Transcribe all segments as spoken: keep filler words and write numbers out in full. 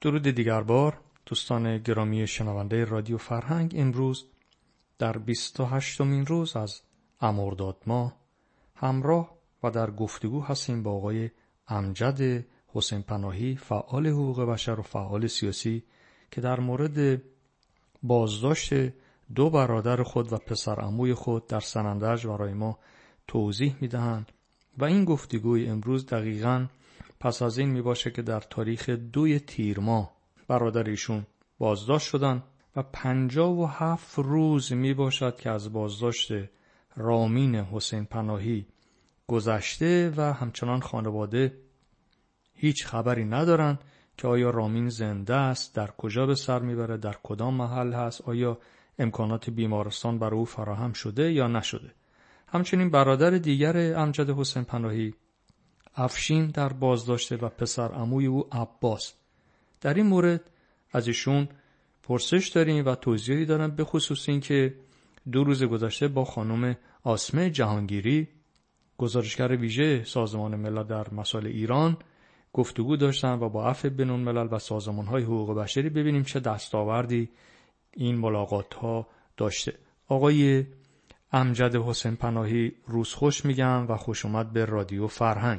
درود دیگر بار دوستان گرامی شنونده رادیو فرهنگ. امروز در بیست و هشتمین روز از مرداد ماه همراه و در گفتگو هستیم با آقای امجد حسین پناهی، فعال حقوق بشر و فعال سیاسی، که در مورد بازداشت دو برادر خود و پسر عموی خود در سنندج برای ما توضیح میدهند و این گفتگوی امروز دقیقاً پس از این می باشه که در تاریخ دوی تیر ماه برادر ایشون بازداشت شدن و پنجاه و هفت روز می باشد که از بازداشت رامین حسین پناهی گذشته و همچنان خانواده هیچ خبری ندارن که آیا رامین زنده است، در کجا به سر میبره، در کدام محل هست، آیا امکانات بیمارستان برای او فراهم شده یا نشده. همچنین برادر دیگر امجد حسین پناهی افشین در بازداشته و پسر عموی او عباس. در این مورد از ایشون پرسش داریم و توضیحی دارم، به خصوص این که دو روز گذشته با خانم آسمه جهانگیری، گزارشگر ویژه سازمان ملل در مسائل ایران، گفتگو داشتن و با عفو بین‌الملل و سازمان‌های حقوق بشری ببینیم چه دستاوردی این ملاقات‌ها داشته. آقای امجد حسین پناهی روز خوش میگم و خوش اومد به رادیو فرهنگ.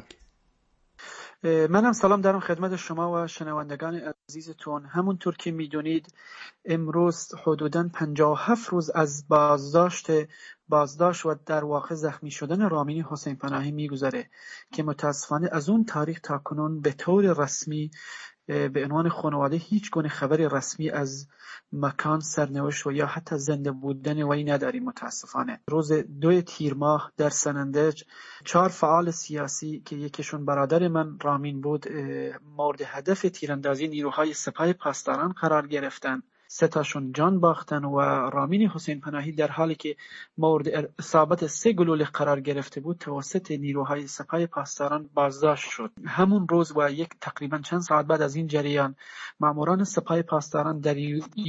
منم سلام دارم خدمت شما و شنوندگان عزیزتون. همونطور که میدونید امروز حدوداً پنجاه و هفت روز از بازداشت بازداشت و در واقع زخمی شدن رامین حسین پناهی میگذره که متاسفانه از اون تاریخ تا کنون به طور رسمی به عنوان خانواده هیچ گونه خبری رسمی از مکان، سرنوشت و یا حتی زنده بودن وی نداریم. متاسفانه روز دوی تیر ماه در سنندج چهار فعال سیاسی که یکیشون برادر من رامین بود مورد هدف تیراندازی نیروهای سپاه پاسداران قرار گرفتن. سه تاشون جان باختن و رامین حسین پناهی در حالی که مورد اصابت سه گلوله قرار گرفته بود توسط نیروهای سپاه پاسداران بازداشت شد. همون روز و یک تقریبا چند ساعت بعد از این جریان ماموران سپاه پاسداران در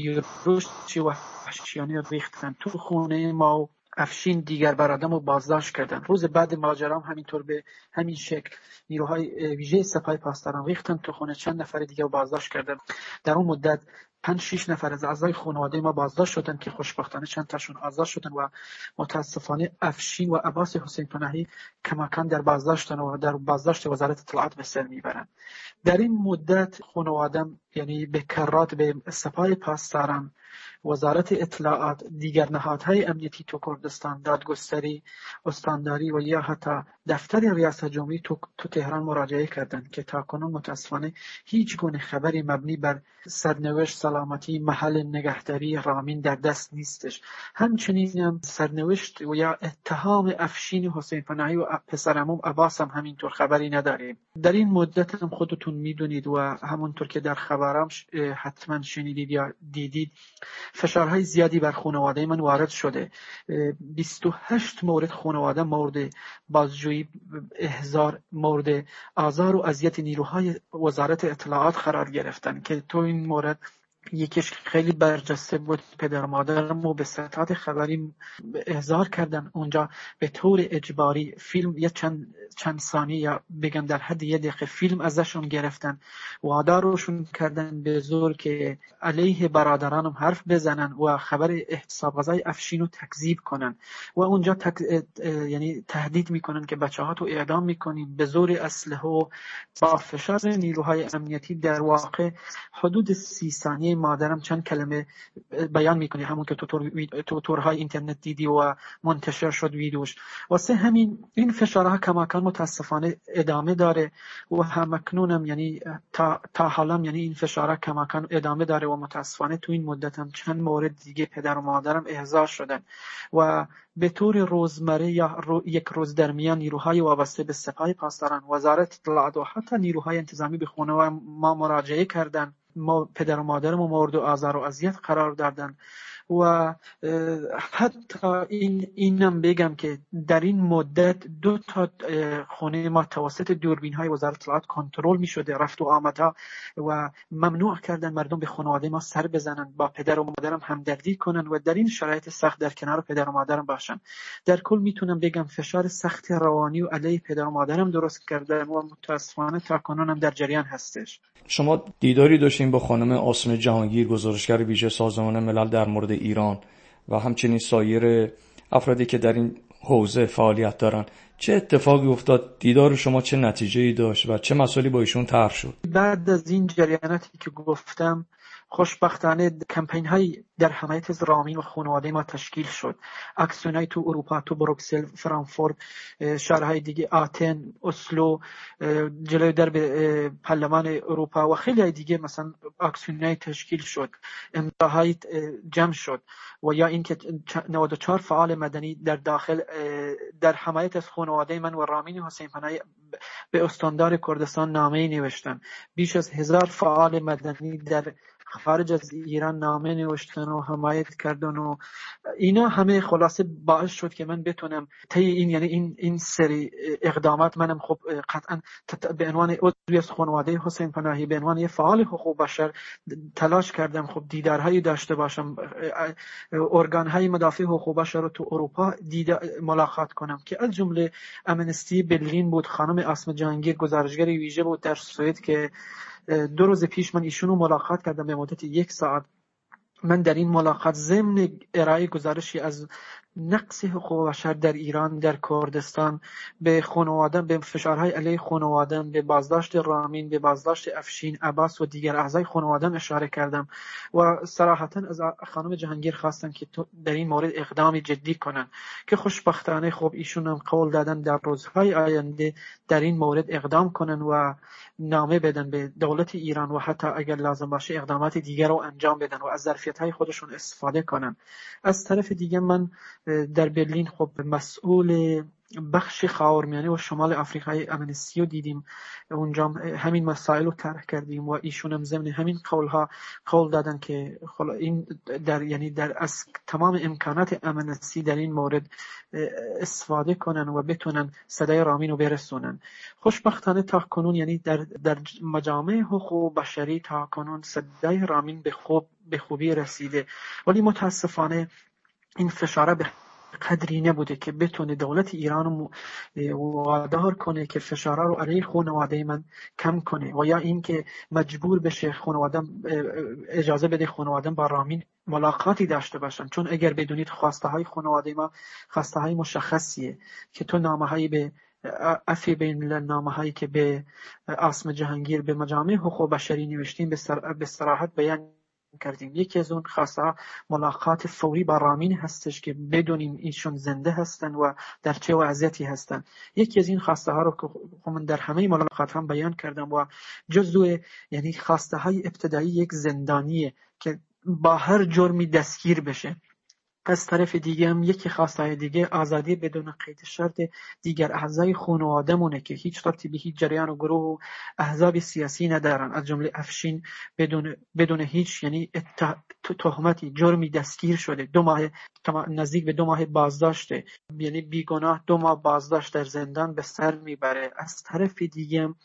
یورش وحشیانه ریختن تو خونه ما و افشین دیگر برادرم رو بازداشت کردن. روز بعد ماجرا هم همینطور به همین شکل نیروهای ویژه سپاه پاسداران ریختن تو خونه، چند نفر دیگه رو بازداشت کردن. در اون مدت پنج شش نفر از اعضای خانواده ما بازداشت شدن که خوشبختانه چند تاشون آزاد شدن و متاسفانه افشین و عباس حسین پناهی کماکان در بازداشتن و در بازداشت وزارت اطلاعات به سر میبرن. در این مدت خانواده‌ام یعنی به کرات به سپاه پاسداران، وزارت اطلاعات، دیگر نهادهای امنیتی تو کردستان، دادگستری، استانداری و یا حتی دفتر ریاست جمهوری تو, تو تهران مراجعه کردند که تاکنون متاسفانه هیچ گونه خبری مبنی بر سرنوشت، سلامتی، محل نگهداری رامین در دست نیستش. همچنین هم سرنوشت و یا اتهام افشین حسین پناهی و پسر عموم عباس هم همینطور خبری نداریم. در این مدت هم خودتون میدونید و همونطور که در خبرام حتما شنیدید یا دیدید فشارهای زیادی بر خانواده من وارد شده. بیست و هشت مورد خانواده مورد بازجویی، احضار، مورد آزار و اذیت نیروهای وزارت اطلاعات قرار گرفتن که تو این مورد یکیش خیلی برجسته بود. پدر و مادرم رو به ستاد خبری احضار کردن اونجا به طور اجباری. فیلم یا چند چند ثانیه یا بگم در حد یه دقیقه فیلم ازشون گرفتن، وادارشون کردن به زور که علیه برادرانم حرف بزنن و خبر احتساب غذای افشین رو تکذیب کنن و اونجا تک... یعنی تهدید میکنن که بچه‌ها تو اعدام میکنیم به زور اسلحه و با فشار نیروهای امنیتی. در واقع حدود سی ثانیه مادرم چند کلمه بیان میکنه، همون که تو تورهای اینترنت دیدی و منتشر شد ویدیوش. واسه همین این فشارها کماکان متاسفانه ادامه داره و همکنونم یعنی تا تا حالا یعنی این فشارها کماکان ادامه داره و متاسفانه تو این مدت هم چند مورد دیگه پدر و مادرم احضار شدن و به طور روزمره یا رو یک روز در میان نیروهای وابسته به سپاه پاسداران، وزارت اطلاعات و حتی نیروهای انتظامی به خونه ما مراجعه کردن. ما پدر و مادرم مورد آزار و اذیت قرار دادن و حتی این اینم بگم که در این مدت دو تا خونه ما توسط دوربین های وزارت اطلاعات کنترل می شده، رفت و آمدها، و ممنوع کردن مردم به خانواده ما سر بزنن، با پدر و مادرم همدردی کنن و در این شرایط سخت در کنار پدر و مادرم باشن. در کل میتونم بگم فشار سخت روانی و علیه پدر و مادرم درست کرده و متاسفانه تا کنون هم در جریان هستش. شما دیداری داشتین با خانم آسمه جهانگیر، گزارشگر ویژه سازمان ملل در مورد ایران و همچنین سایر افرادی که در این حوزه فعالیت دارن. چه اتفاقی افتاد؟ دیدار شما چه نتیجه‌ای داشت و چه مسائلی با ایشون طرح شد؟ بعد از این جریاناتی که گفتم، خوشبختانه کمپین های در حمایت از رامین و خانواده ما تشکیل شد. اکسیون های تو اروپا، تو بروکسل، فرانکفورت، شهرهای دیگه، آتن، اسلو، جلوی درب پارلمان اروپا و خیلی های دیگه مثلا اکسیون های تشکیل شد، امضاهای جمع شد و یا اینکه نود و چهار فعال مدنی در داخل در حمایت از خانواده من و رامین حسین پناهی به استاندار کردستان نامه‌ای نوشتن. بیش از هزار فعال مدنی در خارج از ایران نامه نوشتن و حمایت کردن و اینا همه خلاصه باعث شد که من بتونم طی این یعنی این این سری اقدامات منم خب قطعا به عنوان عضوی از خانواده حسین پناهی، به عنوان یه فعال حقوق بشر تلاش کردم خب دیدارهایی داشته باشم، ارگان‌های مدافع حقوق بشر رو تو اروپا دیده ملاقات کنم که از جمله امنستی برلین بود. خانم آسمه جهانگیر گزارشگر ویژه بود در سوئد که دو روز پیش من ایشونو ملاقات کردم به مدت یک ساعت. من در این ملاقات ضمن ارائه گزارشی از نقص حقوق بشر در ایران، در کردستان، به خانواده، به فشارهای علیه خانواده، به بازداشت رامین، به بازداشت افشین، عباس و دیگر اعضای خانواده اشاره کردم و صراحتا از خانم جهانگیر خواستم که در این مورد اقدامی جدی کنن که خوشبختانه خب ایشون هم قول دادن در روزهای آینده در این مورد اقدام کنن و نامه بدن به دولت ایران و حتی اگر لازم باشه اقدامات دیگر رو انجام بدن و از ظرفیت‌های خودشون استفاده کنن. از طرف دیگه من در برلین خب مسئول بخش خاورمیانه و شمال آفریقای امنستی رو دیدیم، اونجا همین مسائل رو طرح کردیم و ایشون هم ضمن همین قولها قول دادن که این در یعنی در از تمام امکانات امنستی در این مورد استفاده کنن و بتونن صدای رامین رو برسونن. خوشبختانه تا کنون یعنی در در مجامع حقوق بشری تا کنون صدای رامین به خوب به خوبی رسیده، ولی متاسفانه این فشاره به قدری نبوده که بتونه دولت ایران وادار کنه که فشاره رو علیه خانواده من کم کنه و یا این که مجبور بشه خانواده اجازه بده خانواده با رامین ملاقاتی داشته باشن. چون اگر بدونید خواسته های خانواده ما خواسته های مشخصیه که تو نامه هایی به افی بین الملل، نامه هایی که به آسمه جهانگیر به مجامع حقوق بشری نوشتیم به صراحت بیان کردیم. یکی از اون خواسته ملاقات فوری با رامین هستش که بدونیم ایشون زنده هستن و در چه وضعیتی هستن. یکی از این خواسته ها رو که من در همه ملاقات هم بیان کردم و جزء یعنی خواسته های ابتدایی یک زندانیه که با هر جرمی دستگیر بشه. از طرف دیگه هم یکی خواسته دیگه آزادی بدون قید شرط دیگر اعضای خانواده‌مونه که هیچ ربطی به هیچ جریان و گروه و احزاب سیاسی ندارن، از جمله افشین بدون بدون هیچ یعنی تهمتی جرمی دستگیر شده، دو ماه نزدیک به دو ماه بازداشته، یعنی بیگناه دو ماه بازداشت در زندان به سر میبره. از طرف دیگه هم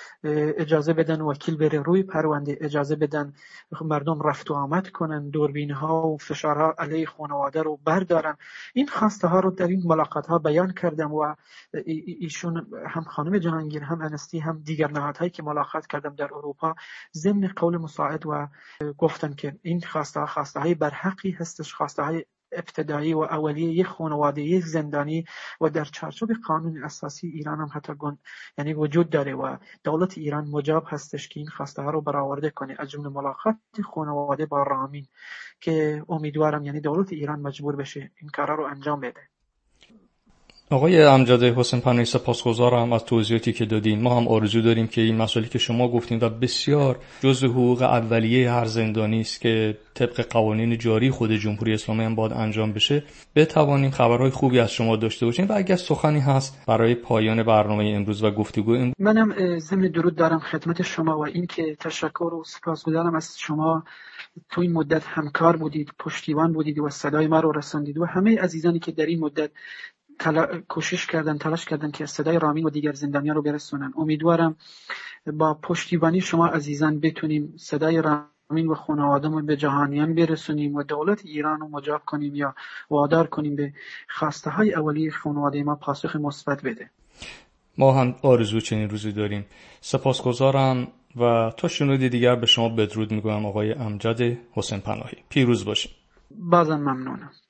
اجازه بدن وکیل بره روی پرونده، اجازه بدن مردم رفت و آمد کنن، دوربین ها و فشارها علیه خانواده رو بردارن. این خواسته ها رو در این ملاقات ها بیان کردم و ایشون هم خانم جهانگیر هم انستی هم دیگر نهادهایی که ملاقات کردم در اروپا ضمن قول مساعد و گفتن که این خواسته ها خواسته های برحقی هستش، خواسته های ابتدایی و اولیه یک خانواده یک زندانی و در چارچوب قانون اساسی ایران هم حتی گون یعنی وجود داره و دولت ایران مجاب هستش که این خواسته ها رو برآورده کنه، از جمله ملاقات خانواده با رامین که امیدوارم یعنی دولت ایران مجبور بشه این کارا رو انجام بده. آقای امجد حسین پناهی، سپاسگزارم از توضیحاتی که دادین. ما هم آرزو داریم که این مسائلی که شما گفتین و بسیار جزء حقوق اولیه هر زندانی است که طبق قوانین جاری خود جمهوری اسلامی هم باید انجام بشه، بتوانیم خبرهای خوبی از شما داشته باشیم. و اگر سخنی هست برای پایان برنامه امروز و گفتگو امروز. منم ضمن درود دارم خدمت شما و اینکه تشکر و سپاسگزارم از شما. تو این مدت همکار بودید، پشتیبان بودید و صدای ما رو رساندید و همه عزیزانی که در این مدت تلا... کوشش کردن، تلاش کردن که صدای رامین و دیگر زندانیان رو برسونن. امیدوارم با پشتیبانی شما عزیزان بتونیم صدای رامین و خانواده رو به جهانیان برسونیم و دولت ایران رو مجاب کنیم یا وادار کنیم به خواسته های اولیه خانواده ما پاسخ مثبت بده. ما هم آرزو چنین روزی داریم. سپاسگزارم و تا شنودی دیگر به شما بدرود میگویم. آقای امجد حسین پناهی، پیروز باشید. بازم ممنونم.